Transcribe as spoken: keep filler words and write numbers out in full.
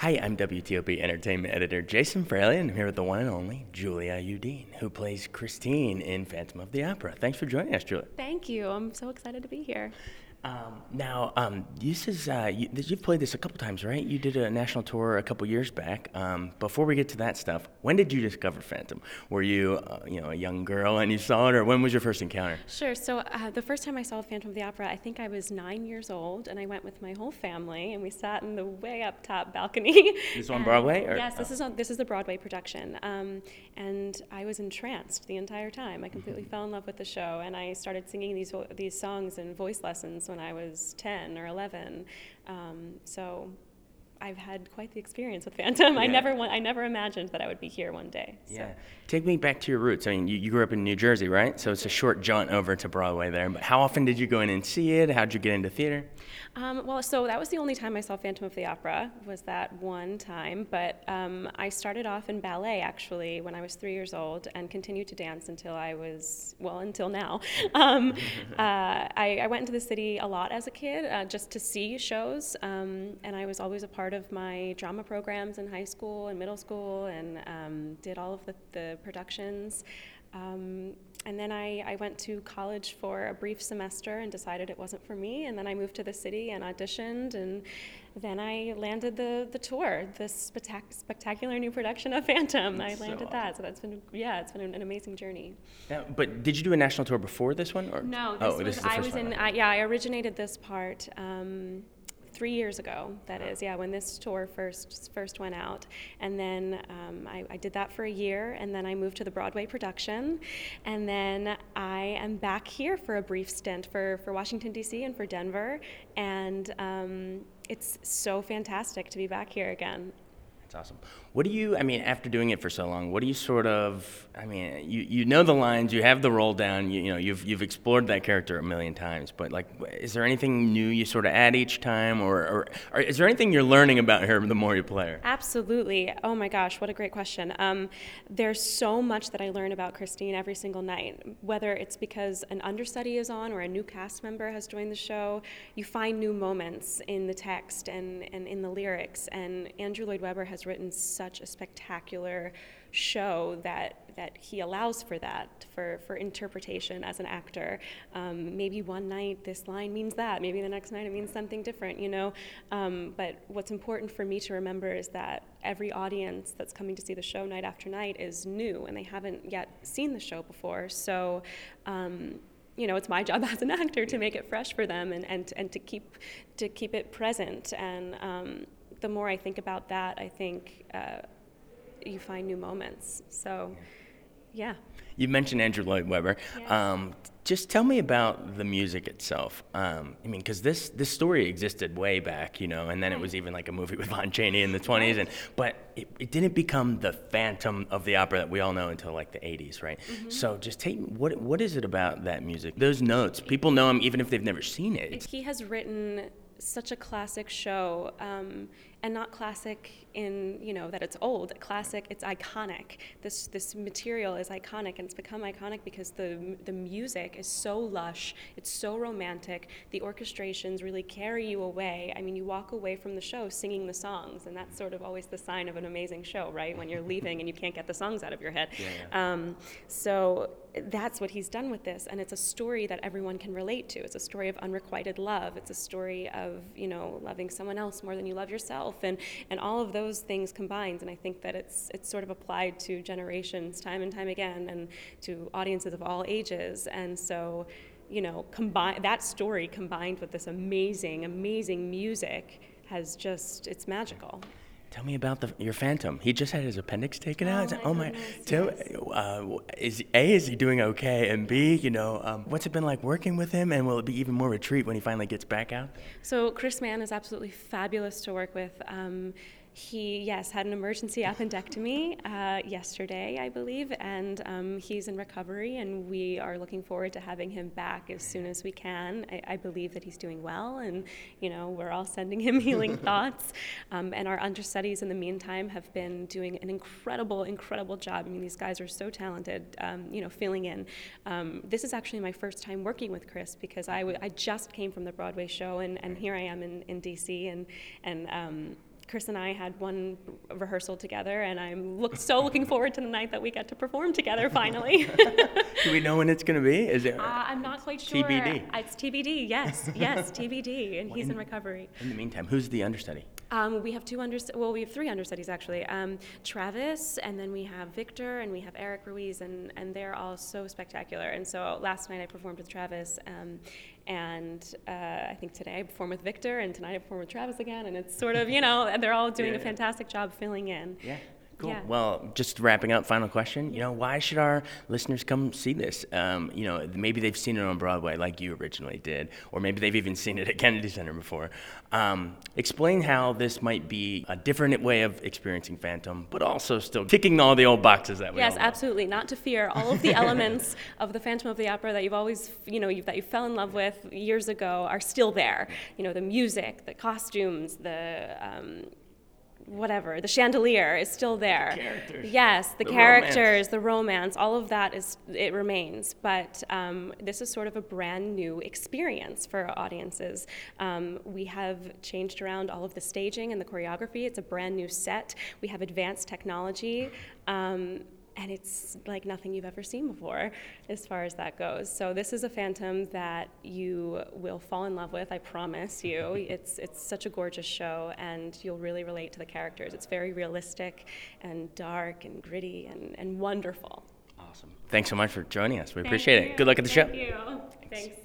Hi, I'm W T O P Entertainment Editor Jason Fraley, and I'm here with the one and only Julia Udine, who plays Christine in Phantom of the Opera. Thanks for joining us, Julia. Thank you. I'm so excited to be here. Um, now, um, this is uh, you, you've played this a couple times, right? You did a national tour a couple years back. Um, before we get to that stuff, when did you discover Phantom? Were you, uh, you know, a young girl and you saw it, or when was your first encounter? Sure. So uh, the first time I saw Phantom of the Opera, I think I was nine years old, and I went with my whole family, and we sat in the way up top balcony. This on And- Broadway? Or? Yes, this Oh. is on, this is the Broadway production, um, and I was entranced the entire time. I completely fell in love with the show, and I started singing these vo- these songs in voice lessons when I was ten or eleven. Um, so I've had quite the experience with Phantom. I Yeah. never want, I never imagined that I would be here one day. So. Yeah. Take me back to your roots. I mean, you, you grew up in New Jersey, right? So it's a short jaunt over to Broadway there. But how often did you go in and see it? How'd you get into theater? Um, well, so that was the only time I saw Phantom of the Opera, was that one time. But um, I started off in ballet, actually, when I was three years old, and continued to dance until I was, well, until now. Um, uh, I, I went into the city a lot as a kid, uh, just to see shows, um, and I was always a part of my drama programs in high school and middle school, and um, did all of the, the productions. Um, and then I, I went to college for a brief semester and decided it wasn't for me, and then I moved to the city and auditioned, and then I landed the, the tour, this spectac- spectacular new production of Phantom. That's I so landed awesome. that, so that's been, yeah, it's been an, an amazing journey. Now, but did you do a national tour before this one? Or? No, this oh, was, this is the I first was one. in, Okay. I, yeah, I originated this part um, three years ago, that is, yeah, when this tour first first went out. And then um, I, I did that for a year, and then I moved to the Broadway production. And then I am back here for a brief stint for, for Washington, D C and for Denver. And um, it's so fantastic to be back here again. That's awesome. What do you, I mean, after doing it for so long, what do you sort of, I mean, you, you know the lines, you have the roll down, you, you know, you've you've explored that character a million times, but like, is there anything new you sort of add each time, or, or, or is there anything you're learning about her the more you play her? Absolutely. Oh my gosh, what a great question. Um, there's so much that I learn about Christine every single night, whether it's because an understudy is on or a new cast member has joined the show. You find new moments in the text and, and in the lyrics, and Andrew Lloyd Webber has written such a spectacular show that that he allows for that, for, for interpretation as an actor. Um, maybe one night this line means that, maybe the next night it means something different, you know? Um, but what's important for me to remember is that every audience that's coming to see the show night after night is new, and they haven't yet seen the show before. So, um, you know, it's my job as an actor to make it fresh for them, and, and, and to keep to keep it present. And um, the more I think about that, I think uh, you find new moments. So, yeah. You mentioned Andrew Lloyd Webber. Yeah. Um, just tell me about the music itself. Um, I mean, because this this story existed way back, you know, and then it was even like a movie with Lon Chaney in the twenties, and but it, it didn't become the Phantom of the Opera that we all know until like the eighties, right? Mm-hmm. So just take what what is it about that music? Those notes, people know them even if they've never seen it. It's, He has written such a classic show, um, and not classic in, you know, that it's old. Classic, it's iconic. This this material is iconic, and it's become iconic because the the music is so lush, it's so romantic. The orchestrations really carry you away. I mean, you walk away from the show singing the songs, and that's sort of always the sign of an amazing show, right? When you're leaving and you can't get the songs out of your head. Yeah, yeah. Um, so that's what he's done with this, and it's a story that everyone can relate to. It's a story of unrequited love. It's a story of, you know, loving someone else more than you love yourself, and and all of those things combined. And I think that it's it's sort of applied to generations time and time again, and to audiences of all ages. And so, you know, combine that story combined with this amazing, amazing music has just, it's magical. Tell me about the, your Phantom. He just had his appendix taken Oh, out. my oh my! goodness, Tell, yes. uh, is A, is he doing okay? And B, you know, um, what's it been like working with him? And will it be even more of a treat when he finally gets back out? So Chris Mann is absolutely fabulous to work with. Um, he, yes, had an emergency appendectomy uh, yesterday, I believe, and um, he's in recovery, and we are looking forward to having him back as soon as we can. I, I believe that he's doing well, and, you know, we're all sending him healing thoughts. Um, and our understudies in the meantime have been doing an incredible, incredible job. I mean, these guys are so talented, um, you know, filling in. Um, this is actually my first time working with Chris, because I, w- I just came from the Broadway show, and, and here I am in, in D C, and, and um, Chris and I had one rehearsal together, and I'm look, so looking forward to the night that we get to perform together finally. Do we know when it's going to be? Is it? Uh, I'm not quite sure. T B D. It's T B D, yes, yes, T B D, and he's in, in recovery. In the meantime, who's the understudy? Um, we have two under, well, we have three understudies actually. Um, Travis, and then we have Victor, and we have Eric Ruiz, and, and they're all so spectacular. And so last night I performed with Travis, um, and uh, I think today I perform with Victor, and tonight I perform with Travis again. And it's sort of, you know, and they're all doing yeah, a fantastic job filling in. Yeah. Cool. Yeah. Well, just wrapping up, final question. You know, why should our listeners come see this? Um, you know, maybe they've seen it on Broadway like you originally did, or maybe they've even seen it at Kennedy Center before. Um, explain how this might be a different way of experiencing Phantom, but also still ticking all the old boxes that we Yes, all love. absolutely. Not to fear. All of the elements of the Phantom of the Opera that you've always, you know, you've, that you fell in love with years ago are still there. You know, the music, the costumes, the um, whatever, the chandelier is still there. The characters. Yes, the, The characters, romance. the romance, all of that is, it remains. But um, this is sort of a brand new experience for audiences. Um, we have changed around all of the staging and the choreography. It's a brand new set. We have advanced technology. Um, And it's like nothing you've ever seen before as far as that goes. So this is a Phantom that you will fall in love with, I promise you. It's it's such a gorgeous show, and you'll really relate to the characters. It's very realistic and dark and gritty and, and wonderful. Awesome. Thanks so much for joining us. We appreciate it. Good luck at the show. Thank you. Thanks.